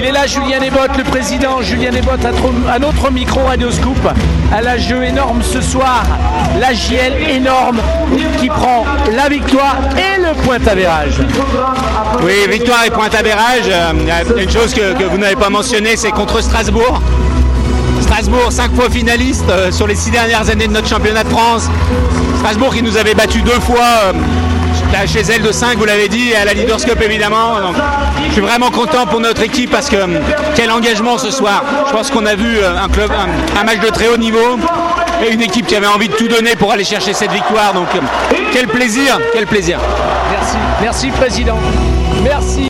Il est là, Julien Desbottes, le président. Julien Desbottes à notre micro Radio Scoop. À la jeu énorme ce soir. La JL énorme qui prend la victoire et le point avérage. Oui, victoire et point avérage. Une chose que vous n'avez pas mentionné, c'est contre Strasbourg. Strasbourg, 5 fois finaliste sur les 6 dernières années de notre championnat de France. Strasbourg qui nous avait battu 2 fois chez elle de 5, vous l'avez dit, et à la Leaders Cup évidemment. Donc, je suis vraiment content pour notre équipe parce que quel engagement ce soir. Je pense qu'on a vu un match de très haut niveau et une équipe qui avait envie de tout donner pour aller chercher cette victoire. Donc quel plaisir, quel plaisir. Merci, merci président. Merci.